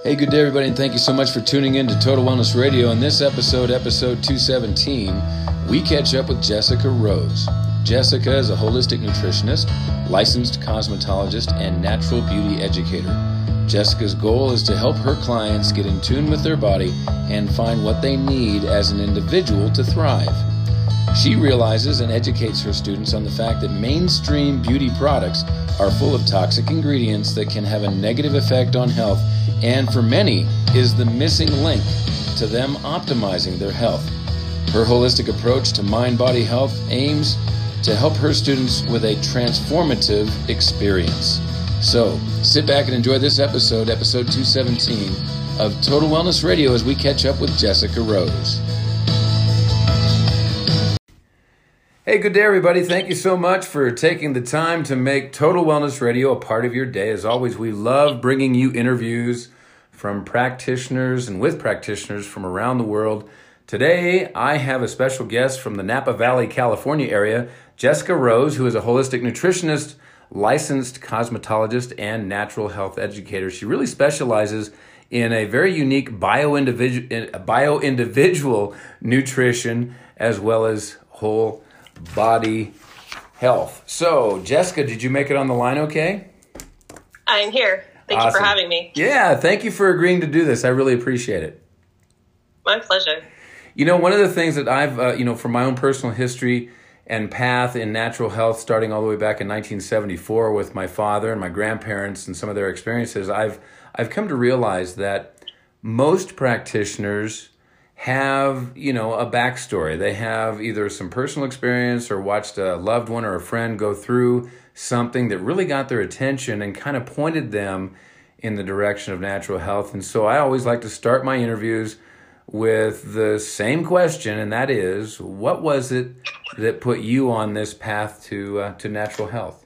Hey, good day, everybody, and thank you so much for tuning in to Total Wellness Radio. In this episode 217, we catch up with Jessica Rose. Jessica is a holistic nutritionist, licensed cosmetologist, and natural beauty educator. Jessica's goal is to help her clients get in tune with their body and find what they need as an individual to thrive. She realizes and educates her students on the fact that mainstream beauty products are full of toxic ingredients that can have a negative effect on health, and for many is the missing link to them optimizing their health. Her holistic approach to mind-body health aims to help her students with a transformative experience. So, sit back and enjoy this episode 217 of Total Wellness Radio as we catch up with Jessica Rose. Hey, good day, everybody. Thank you so much for taking the time to make Total Wellness Radio a part of your day. As always, we love bringing you interviews from practitioners and with practitioners from around the world. Today, I have a special guest from the Napa Valley, California area, Jessica Rose, who is a holistic nutritionist, licensed cosmetologist, and natural health educator. She really specializes in a very unique bio-individual nutrition as well as whole body health. So, Jessica, did you make it on the line okay? I'm here. Thank you for having me. Yeah, thank you for agreeing to do this. I really appreciate it. My pleasure. You know, one of the things that I've, from my own personal history and path in natural health, starting all the way back in 1974 with my father and my grandparents and some of their experiences, I've come to realize that most practitioners have, a backstory. They have either some personal experience or watched a loved one or a friend go through something that really got their attention and kind of pointed them in the direction of natural health. And so I always like to start my interviews with the same question, and that is, what was it that put you on this path to natural health?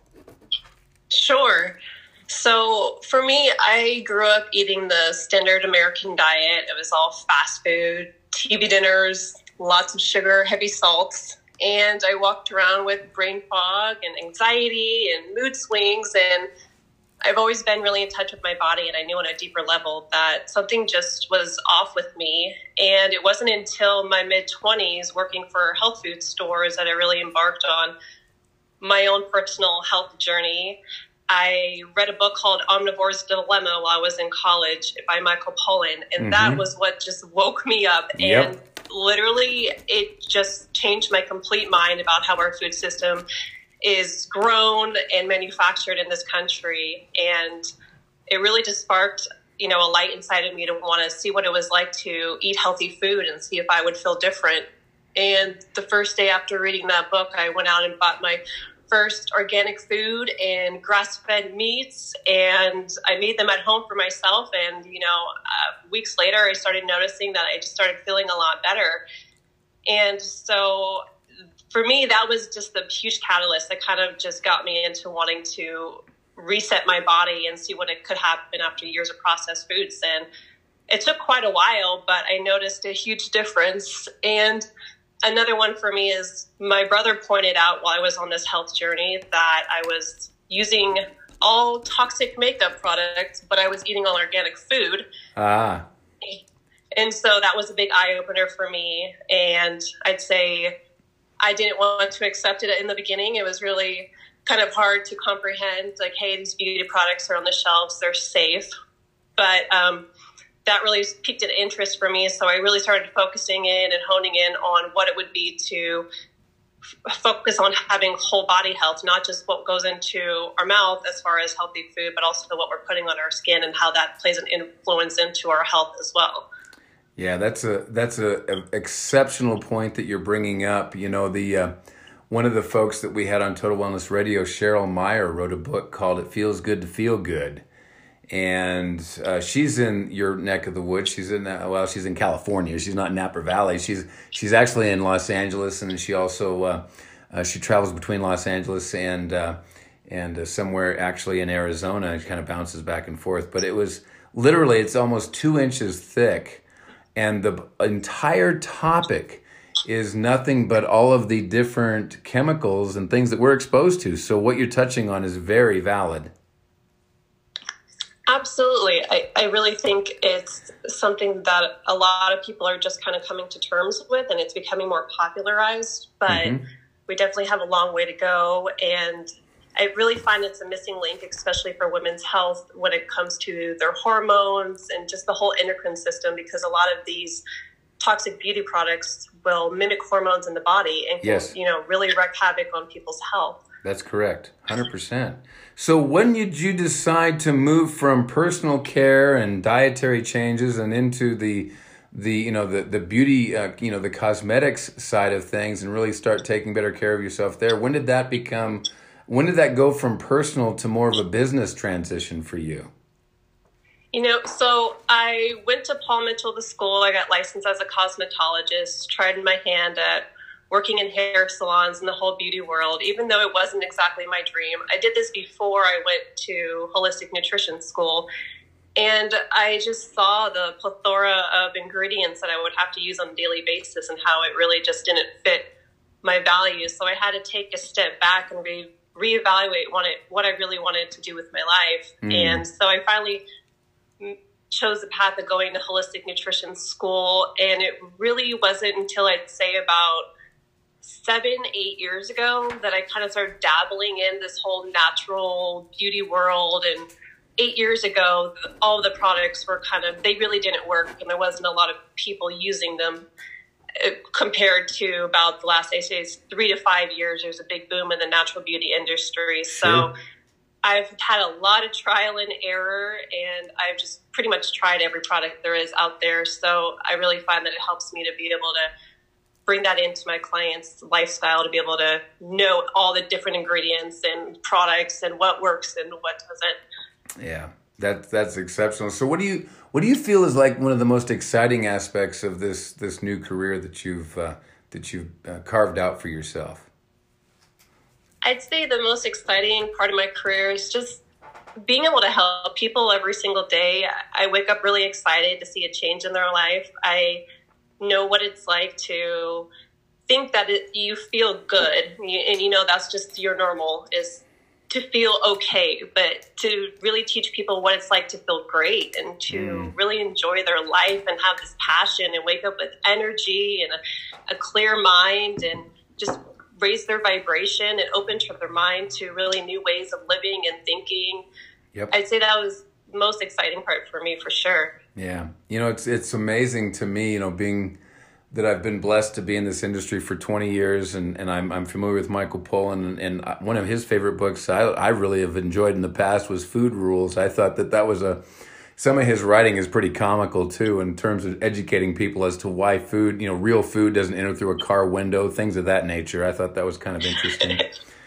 Sure. So for me, I grew up eating the standard American diet. It was all fast food, TV dinners, lots of sugar, heavy salts. And I walked around with brain fog and anxiety and mood swings. And I've always been really in touch with my body. And I knew on a deeper level that something just was off with me. And it wasn't until my mid-20s working for health food stores that I really embarked on my own personal health journey. I read a book called Omnivore's Dilemma while I was in college by Michael Pollan, and that was what just woke me up. Yep. And literally, it just changed my complete mind about how our food system is grown and manufactured in this country. And it really just sparked, a light inside of me to want to see what it was like to eat healthy food and see if I would feel different. And the first day after reading that book, I went out and bought my first organic food and grass-fed meats, and I made them at home for myself. And, weeks later, I started noticing that I just started feeling a lot better. And so for me, that was just the huge catalyst that kind of just got me into wanting to reset my body and see what it could happen after years of processed foods. And it took quite a while, but I noticed a huge difference. And another one for me is my brother pointed out while I was on this health journey that I was using all toxic makeup products, but I was eating all organic food. And so that was a big eye-opener for me. And I'd say I didn't want to accept it in the beginning. It was really kind of hard to comprehend, like, hey, these beauty products are on the shelves, they're safe. But that really piqued an interest for me. So I really started focusing in and honing in on what it would be to focus on having whole body health, not just what goes into our mouth as far as healthy food, but also what we're putting on our skin and how that plays an influence into our health as well. Yeah, that's a exceptional point that you're bringing up. One of the folks that we had on Total Wellness Radio, Cheryl Meyer, wrote a book called It Feels Good to Feel Good. And she's in your neck of the woods. She's in California. She's not in Napa Valley. She's actually in Los Angeles, and she also she travels between Los Angeles and somewhere actually in Arizona. She kind of bounces back and forth. But it's almost 2 inches thick, and the entire topic is nothing but all of the different chemicals and things that we're exposed to. So what you're touching on is very valid. Absolutely. I really think it's something that a lot of people are just kind of coming to terms with, and it's becoming more popularized, but Mm-hmm. we definitely have a long way to go. And I really find it's a missing link, especially for women's health when it comes to their hormones and just the whole endocrine system, because a lot of these toxic beauty products will mimic hormones in the body and can, Yes. really wreak havoc on people's health. That's correct. 100%. So when did you decide to move from personal care and dietary changes and into the beauty, the cosmetics side of things and really start taking better care of yourself there? When did that go from personal to more of a business transition for you? So I went to Paul Mitchell, the school. I got licensed as a cosmetologist, tried my hand at working in hair salons and the whole beauty world, even though it wasn't exactly my dream. I did this before I went to holistic nutrition school, and I just saw the plethora of ingredients that I would have to use on a daily basis and how it really just didn't fit my values. So I had to take a step back and reevaluate what I really wanted to do with my life. And so I finally chose the path of going to holistic nutrition school, and it really wasn't until I'd say about 7-8 years ago that I kind of started dabbling in this whole natural beauty world. And 8 years ago, all of the products were they really didn't work, and there wasn't a lot of people using them compared to about the last, I say, 3 to 5 years. There's a big boom in the natural beauty industry. So I've had a lot of trial and error, and I've just pretty much tried every product there is out there. So I really find that it helps me to be able to bring that into my clients' lifestyle, to be able to know all the different ingredients and products and what works and what doesn't. Yeah, that's exceptional. So what do you feel is like one of the most exciting aspects of this new career that you've carved out for yourself? I'd say the most exciting part of my career is just being able to help people every single day. I wake up really excited to see a change in their life. I know what it's like to think that you feel good, and that's just your normal, is to feel okay, but to really teach people what it's like to feel great and to really enjoy their life and have this passion and wake up with energy and a clear mind and just raise their vibration and open to their mind to really new ways of living and thinking. Yep. I'd say that was the most exciting part for me, for sure. Yeah. It's amazing to me, being that I've been blessed to be in this industry for 20 years and I'm familiar with Michael Pollan, and one of his favorite books I really have enjoyed in the past was Food Rules. I thought that was some of his writing is pretty comical too, in terms of educating people as to why food, real food doesn't enter through a car window, things of that nature. I thought that was kind of interesting.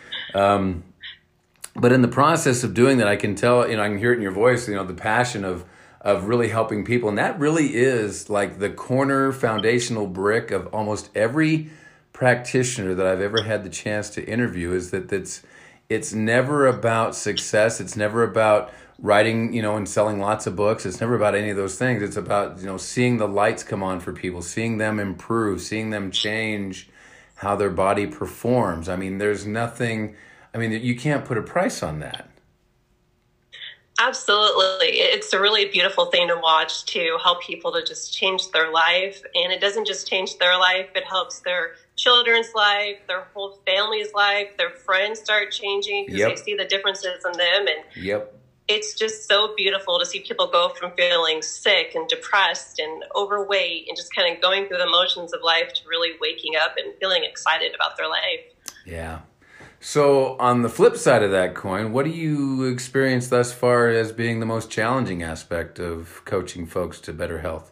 But in the process of doing that, I can tell, I can hear it in your voice, the passion of really helping people. And that really is like the corner foundational brick of almost every practitioner that I've ever had the chance to interview, is that it's never about success. It's never about writing, and selling lots of books. It's never about any of those things. It's about, seeing the lights come on for people, seeing them improve, seeing them change how their body performs. I mean, there's nothing, you can't put a price on that. Absolutely. It's a really beautiful thing to watch, to help people to just change their life. And it doesn't just change their life, it helps their children's life, their whole family's life, their friends start changing because they see the differences in them. And it's just so beautiful to see people go from feeling sick and depressed and overweight and just kind of going through the motions of life to really waking up and feeling excited about their life. Yeah. So on the flip side of that coin, what do you experience thus far as being the most challenging aspect of coaching folks to better health?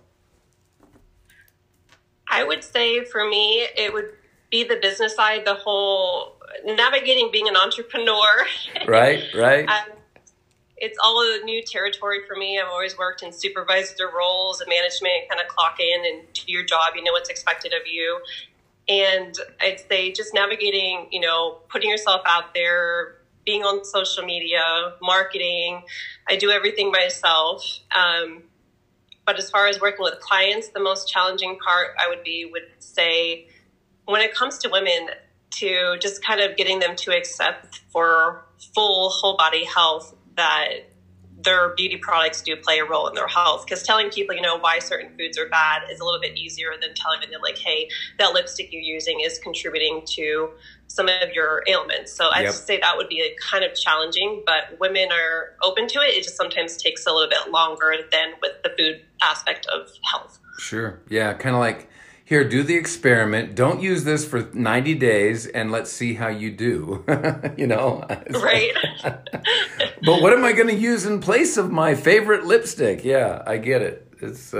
I would say for me, it would be the business side, the whole navigating being an entrepreneur. Right. It's all a new territory for me. I've always worked in supervisor roles and management, kind of clock in and do your job, what's expected of you. And I'd say just navigating, putting yourself out there, being on social media, marketing. I do everything myself. But as far as working with clients, the most challenging part would say when it comes to women, to just kind of getting them to accept for full whole body health that their beauty products do play a role in their health, because telling people, why certain foods are bad is a little bit easier than telling them like, hey, that lipstick you're using is contributing to some of your ailments. So I'd say that would be a kind of challenging, but women are open to it. It just sometimes takes a little bit longer than with the food aspect of health. Sure. Yeah. Kind of like, here, do the experiment. Don't use this for 90 days and let's see how you do. Right. But what am I going to use in place of my favorite lipstick? Yeah, I get it.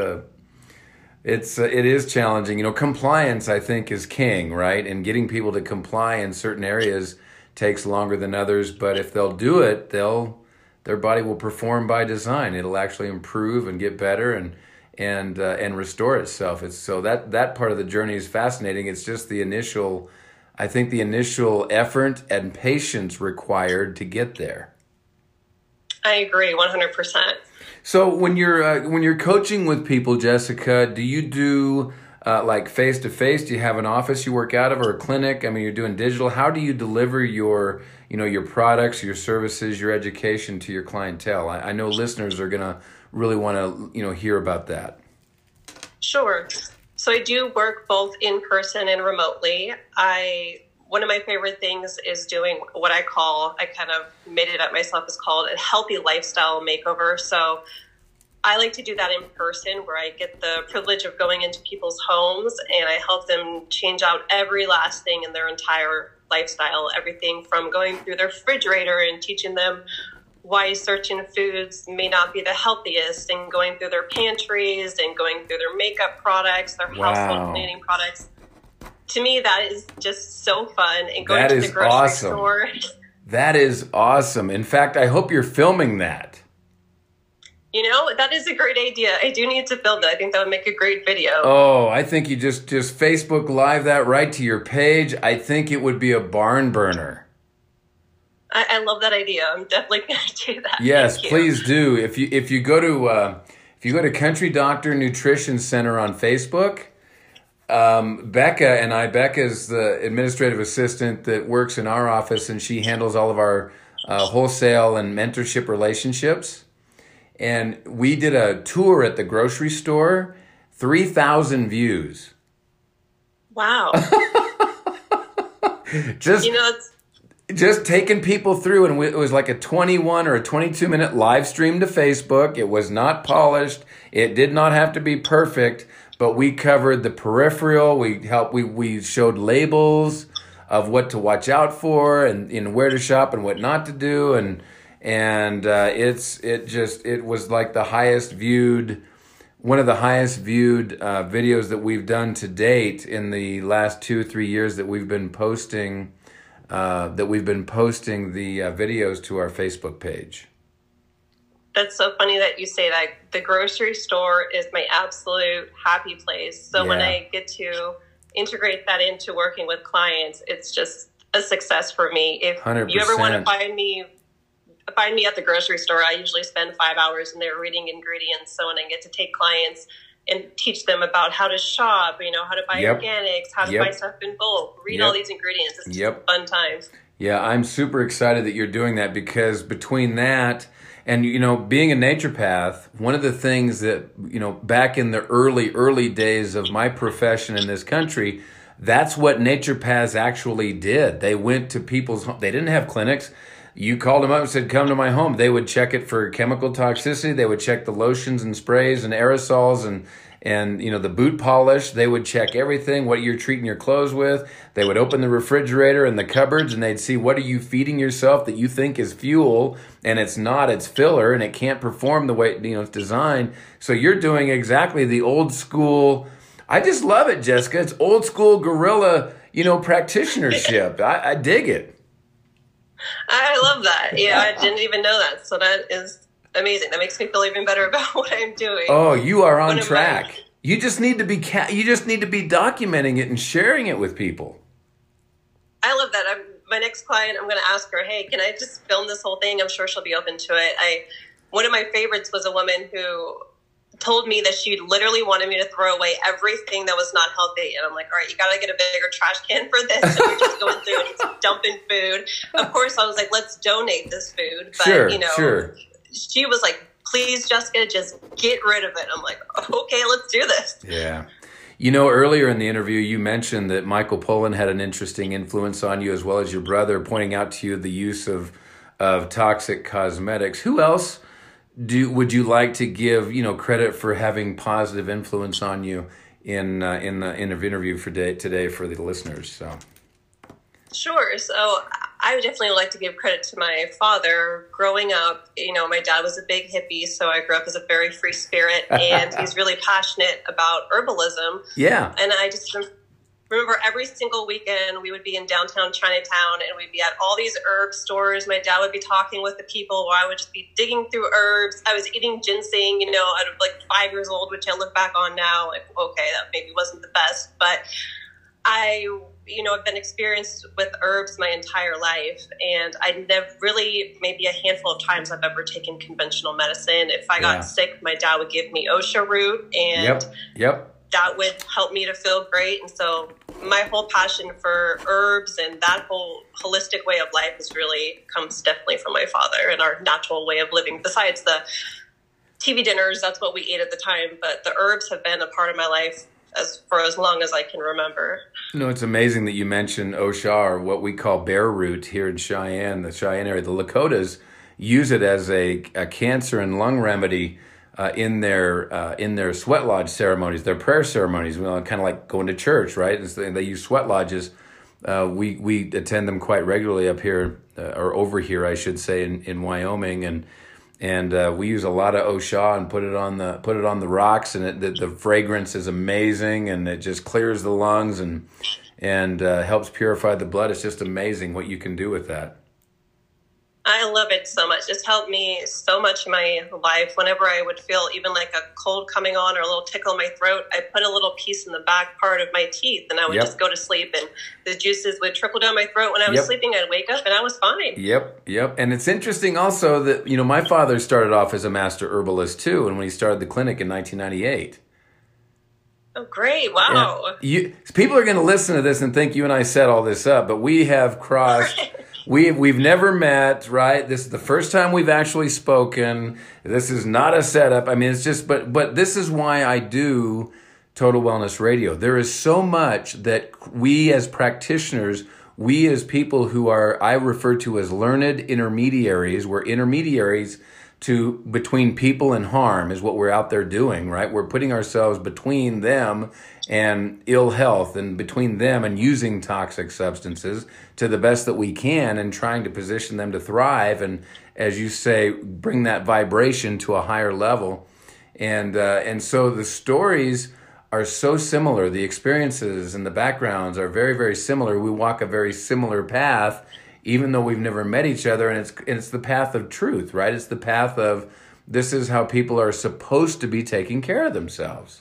It is challenging. Compliance, I think, is king, right? And getting people to comply in certain areas takes longer than others. But if they'll do it, their body will perform by design. It'll actually improve and get better and restore itself. So that part of the journey is fascinating. It's just the initial effort and patience required to get there. I agree 100%. So when you're coaching with people, Jessica, do you do like face to face? Do you have an office you work out of, or a clinic? I mean, you're doing digital. How do you deliver your products, your services, your education to your clientele? I know listeners are gonna really want to hear about that. Sure. So I do work both in person and remotely. One of my favorite things is doing what I kind of made it up myself, is called a healthy lifestyle makeover. So I like to do that in person, where I get the privilege of going into people's homes and I help them change out every last thing in their entire lifestyle, everything from going through their refrigerator and teaching them why certain foods may not be the healthiest, and going through their pantries and going through their makeup products, their household cleaning products. To me, that is just so fun. And going to the grocery store. That is awesome. In fact, I hope you're filming that. That is a great idea. I do need to film that. I think that would make a great video. Oh, I think you just Facebook Live that right to your page. I think it would be a barn burner. I love that idea. I'm definitely going to do that. Yes, please do. If you go to Country Doctor Nutrition Center on Facebook, Becca's the administrative assistant that works in our office, and she handles all of our wholesale and mentorship relationships. And we did a tour at the grocery store, 3,000 views. Wow. Just taking people through, and it was like a 21 or a 22-minute live stream to Facebook. It was not polished. It did not have to be perfect, but we covered the peripheral. We showed labels of what to watch out for and where to shop and what not to do, and it was like the highest viewed, one of the highest viewed videos that we've done to date in the last 2-3 years that we've been posting. The videos to our Facebook page. That's so funny that you say that. The grocery store is my absolute happy place. So when I get to integrate that into working with clients, it's just a success for me. If 100%. You ever want to find me at the grocery store, I usually spend 5 hours in there reading ingredients. So when I get to take clients and teach them about how to shop, how to buy organics, how to buy stuff in bulk, read all these ingredients. It's just fun times. Yeah, I'm super excited that you're doing that, because between that and, being a naturopath, one of the things that, back in the early days of my profession in this country, that's what naturopaths actually did. They went to people's homes. They didn't have clinics. You called them up and said, come to my home. They would check it for chemical toxicity. They would check the lotions and sprays and aerosols and the boot polish. They would check everything, what you're treating your clothes with. They would open the refrigerator and the cupboards, and they'd see, what are you feeding yourself that you think is fuel, and it's not, it's filler, and it can't perform the way it's designed. So you're doing exactly the old school. I just love it, Jessica. It's old school guerrilla, practitionership. I dig it. I love that. Yeah, I didn't even know that. So that is amazing. That makes me feel even better about what I'm doing. Oh, you are on track. You just need to be documenting it and sharing it with people. I love that. My next client, I'm going to ask her, hey, can I just film this whole thing? I'm sure she'll be open to it. One of my favorites was a woman who told me that she literally wanted me to throw away everything that was not healthy. And I'm like, all right, you got to get a bigger trash can for this. And you're just going through and dumping food. Of course, I was like, let's donate this food. But, sure. she was like, please, Jessica, just get rid of it. I'm like, okay, let's do this. Yeah. You know, earlier in the interview, you mentioned that Michael Pollan had an interesting influence on you, as well as your brother, pointing out to you the use of toxic cosmetics. Who else would you like to give, credit for having positive influence on you in the interview for today for the listeners? So. Sure. So I would definitely like to give credit to my father. Growing up, my dad was a big hippie, so I grew up as a very free spirit, and he's really passionate about herbalism. Yeah. And I just remember every single weekend we would be in downtown Chinatown, and we'd be at all these herb stores. My dad would be talking with the people while I would just be digging through herbs. I was eating ginseng, out of like 5 years old, which I look back on now, like, okay, that maybe wasn't the best, but I've been experienced with herbs my entire life, and I never really, maybe a handful of times I've ever taken conventional medicine. If I got sick, my dad would give me Osha root, and that would help me to feel great. And so my whole passion for herbs and that whole holistic way of life comes definitely from my father and our natural way of living. Besides the TV dinners, that's what we ate at the time, but the herbs have been a part of my life for as long as I can remember. It's amazing that you mentioned Osha, or what we call bear root here in Cheyenne, the Cheyenne area. The Lakotas use it as a cancer and lung remedy in their sweat lodge ceremonies, their prayer ceremonies. Kind of like going to church, right? They use sweat lodges. We attend them quite regularly up here, or over here, I should say, in Wyoming, and we use a lot of Osha and put it on the rocks, and the fragrance is amazing, and it just clears the lungs and helps purify the blood. It's just amazing what you can do with that. I love it so much. It's helped me so much in my life. Whenever I would feel even like a cold coming on or a little tickle in my throat, I put a little piece in the back part of my teeth, and I would just go to sleep, and the juices would trickle down my throat. When I was sleeping, I'd wake up and I was fine. Yep. And it's interesting also that, my father started off as a master herbalist too, and when he started the clinic in 1998. Oh, great. Wow. People are going to listen to this and think you and I set all this up, but we have crossed... We've never met, right? This is the first time we've actually spoken. This is not a setup. I mean, it's just, but this is why I do Total Wellness Radio. There is so much that we as practitioners, we as people who I refer to as learned intermediaries, we're intermediaries between people and harm is what we're out there doing, right? We're putting ourselves between them and ill health, and between them and using toxic substances to the best that we can, and trying to position them to thrive and, as you say, bring that vibration to a higher level. And so the stories are so similar. The experiences and the backgrounds are very, very similar. We walk a very similar path, even though we've never met each other, and it's the path of truth, right? It's the path of, this is how people are supposed to be taking care of themselves.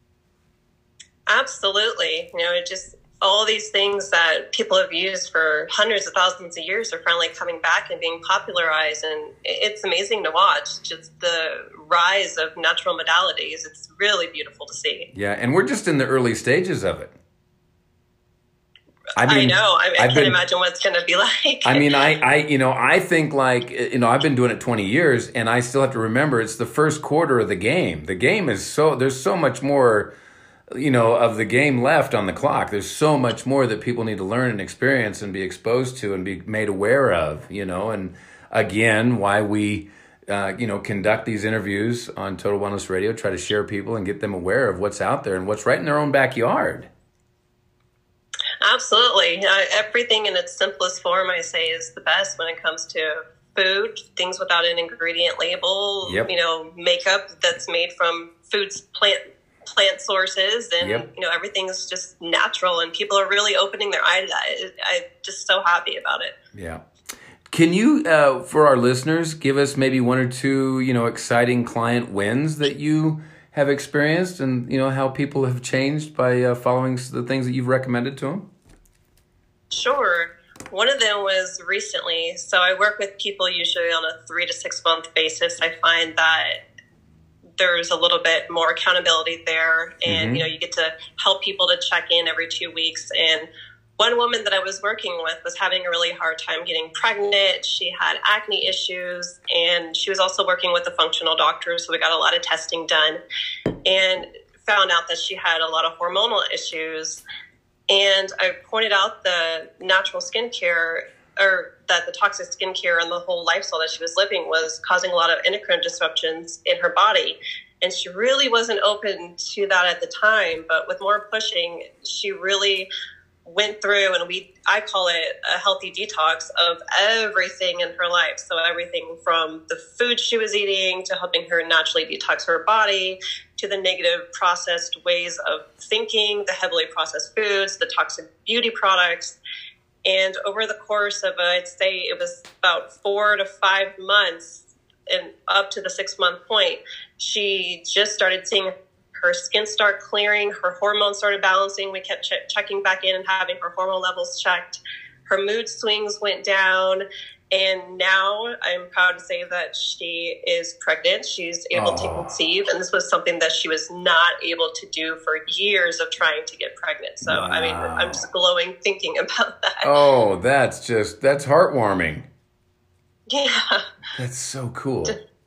Absolutely. Just all these things that people have used for hundreds of thousands of years are finally coming back and being popularized, and it's amazing to watch, just the rise of natural modalities. It's really beautiful to see. Yeah, and we're just in the early stages of it. I know. I can't imagine what it's going to be like. I mean, I think I've been doing it 20 years, and I still have to remember it's the first quarter of the game. The game is there's so much more, of the game left on the clock. There's so much more that people need to learn and experience and be exposed to and be made aware of, and again, why we, conduct these interviews on Total Wellness Radio, try to share people and get them aware of what's out there and what's right in their own backyard. Absolutely. Everything in its simplest form, I say, is the best when it comes to food, things without an ingredient label, makeup that's made from plant sources, and everything's just natural, and people are really opening their eyes. I'm just so happy about it. Yeah. Can you, for our listeners, give us maybe one or two, exciting client wins that you have experienced, and how people have changed by following the things that you've recommended to them? Sure. One of them was recently. So I work with people usually on a 3 to 6 month basis. I find that there's a little bit more accountability there, and you get to help people to check in every 2 weeks. And one woman that I was working with was having a really hard time getting pregnant. She had acne issues, and she was also working with a functional doctor, so we got a lot of testing done and found out that she had a lot of hormonal issues. And I pointed out the natural skincare, or that the toxic skincare and the whole lifestyle that she was living was causing a lot of endocrine disruptions in her body. And she really wasn't open to that at the time, but with more pushing, she really went through, and I call it a healthy detox of everything in her life. So everything from the food she was eating to helping her naturally detox her body, to the negative processed ways of thinking, the heavily processed foods, the toxic beauty products. And over the course of, I'd say it was about 4 to 5 months, and up to the 6-month point, she just started seeing her skin start clearing, her hormones started balancing. We kept checking back in and having her hormone levels checked. Her mood swings went down. And now I'm proud to say that she is pregnant. She's able to conceive. And this was something that she was not able to do for years of trying to get pregnant. So, wow. I mean, I'm just glowing thinking about that. Oh, that's heartwarming. Yeah. That's so cool.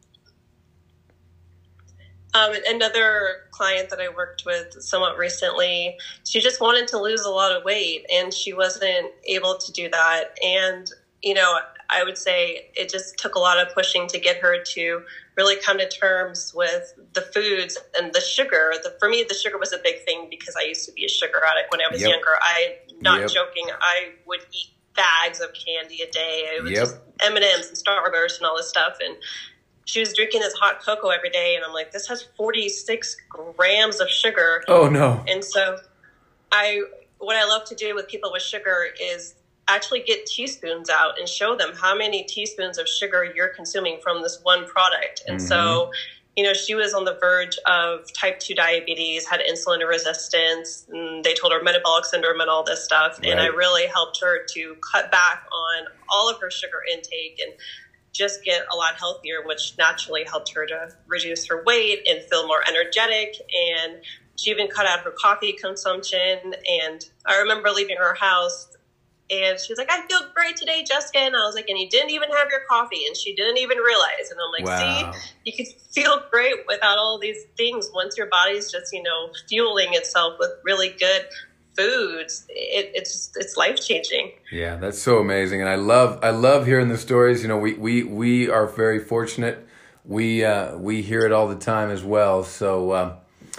Another client that I worked with somewhat recently, she just wanted to lose a lot of weight, and she wasn't able to do that. And, I would say it just took a lot of pushing to get her to really come to terms with the foods and the sugar. For me, the sugar was a big thing because I used to be a sugar addict when I was younger. Not joking, I would eat bags of candy a day. It was just M&Ms and Starburst and all this stuff. And she was drinking this hot cocoa every day, and I'm like, this has 46 grams of sugar. Oh, no. And so what I love to do with people with sugar is actually get teaspoons out and show them how many teaspoons of sugar you're consuming from this one product. And so, she was on the verge of type 2 diabetes, had insulin resistance, and they told her metabolic syndrome and all this stuff. Right. And I really helped her to cut back on all of her sugar intake and just get a lot healthier, which naturally helped her to reduce her weight and feel more energetic. And she even cut out her coffee consumption. And I remember leaving her house, and she was like, I feel great today, Jessica. And I was like, and you didn't even have your coffee. And she didn't even realize. And I'm like, wow. See, you can feel great without all these things. Once your body's just, fueling itself with really good foods, it's life-changing. Yeah, that's so amazing. And I love hearing the stories. We are very fortunate. We hear it all the time as well. So,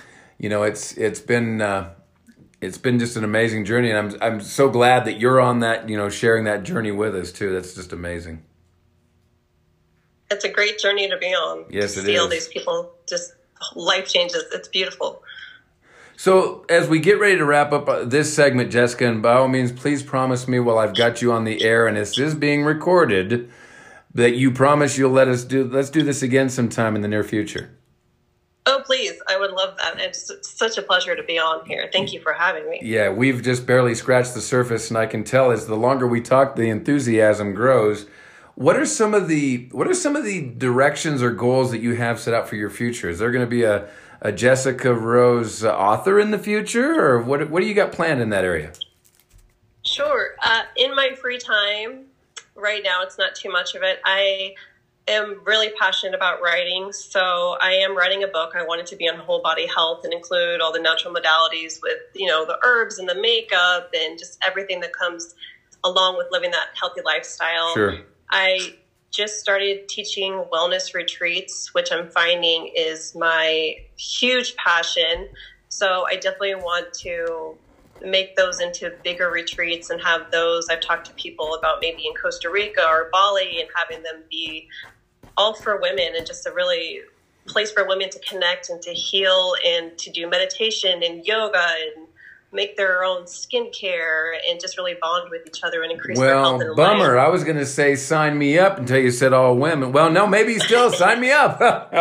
it's been just an amazing journey, and I'm so glad that you're on that, sharing that journey with us too. That's just amazing. It's a great journey to be on. Yes, it is. See all these people, just life changes. It's beautiful. So as we get ready to wrap up this segment, Jessica, and by all means, please promise me while I've got you on the air and this is being recorded, that you promise you'll let's do this again sometime in the near future. Oh, please. I would love that. It's such a pleasure to be on here. Thank you for having me. Yeah, we've just barely scratched the surface, and I can tell as the longer we talk, the enthusiasm grows. What are some of the directions or goals that you have set out for your future? Is there going to be a Jessica Rose author in the future, or what do you got planned in that area? Sure. In my free time, right now, it's not too much of it. I am really passionate about writing, so I am writing a book. I want it to be on whole body health and include all the natural modalities with, the herbs and the makeup and just everything that comes along with living that healthy lifestyle. Sure. I just started teaching wellness retreats, which I'm finding is my huge passion. So I definitely want to make those into bigger retreats and have those. I've talked to people about maybe in Costa Rica or Bali and having them be all for women and just a really place for women to connect and to heal and to do meditation and yoga and make their own skincare and just really bond with each other and increase their health and bummer. life. I was going to say sign me up until you said all women. Well, no, maybe still sign me up.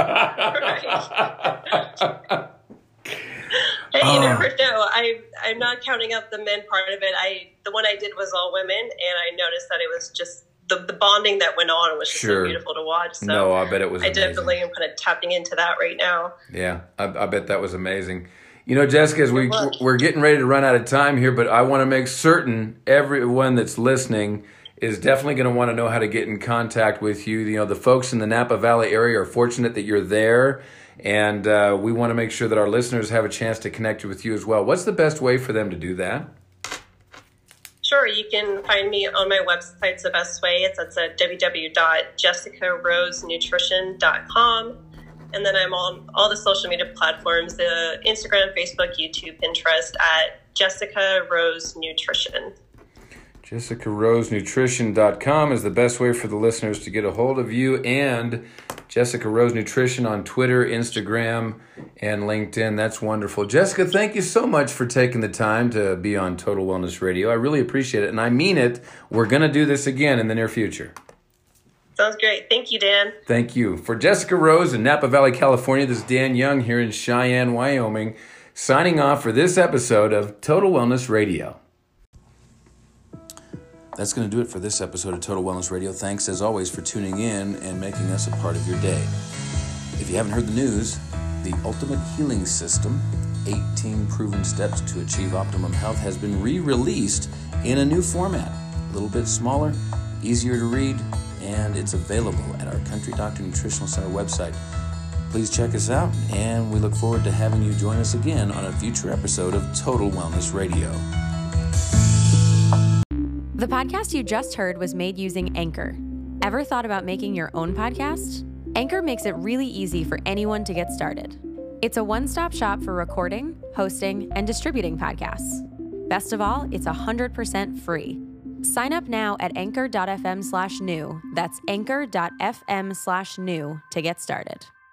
Hey, you never know. I'm not counting up the men part of it. The one I did was all women, and I noticed that it was just the bonding that went on was just so beautiful to watch. So no, I bet it was amazing. Definitely am kind of tapping into that right now. Yeah, I bet that was amazing. You know, Jessica, as we're getting ready to run out of time here, but I want to make certain everyone that's listening is definitely going to want to know how to get in contact with you. You know, the folks in the Napa Valley area are fortunate that you're there, and we want to make sure that our listeners have a chance to connect with you as well. What's the best way for them to do that? Sure, you can find me on my website. It's the best way. It's at www.jessicarosenutrition.com. And then I'm on all the social media platforms, the Instagram, Facebook, YouTube, Pinterest at Jessica Rose Nutrition. JessicaRoseNutrition.com is the best way for the listeners to get a hold of you, and Jessica Rose Nutrition on Twitter, Instagram, and LinkedIn. That's wonderful. Jessica, thank you so much for taking the time to be on Total Wellness Radio. I really appreciate it, and I mean it. We're going to do this again in the near future. Sounds great. Thank you, Dan. Thank you. For Jessica Rose in Napa Valley, California, this is Dan Young here in Cheyenne, Wyoming, signing off for this episode of Total Wellness Radio. That's going to do it for this episode of Total Wellness Radio. Thanks, as always, for tuning in and making us a part of your day. If you haven't heard the news, the Ultimate Healing System, 18 proven steps to achieve optimum health, has been re-released in a new format. A little bit smaller, easier to read, and it's available at our Country Doctor Nutritional Center website. Please check us out, and we look forward to having you join us again on a future episode of Total Wellness Radio. The podcast you just heard was made using Anchor. Ever thought about making your own podcast? Anchor makes it really easy for anyone to get started. It's a one-stop shop for recording, hosting, and distributing podcasts. Best of all, it's 100% free. Sign up now at anchor.fm/new. That's anchor.fm/new to get started.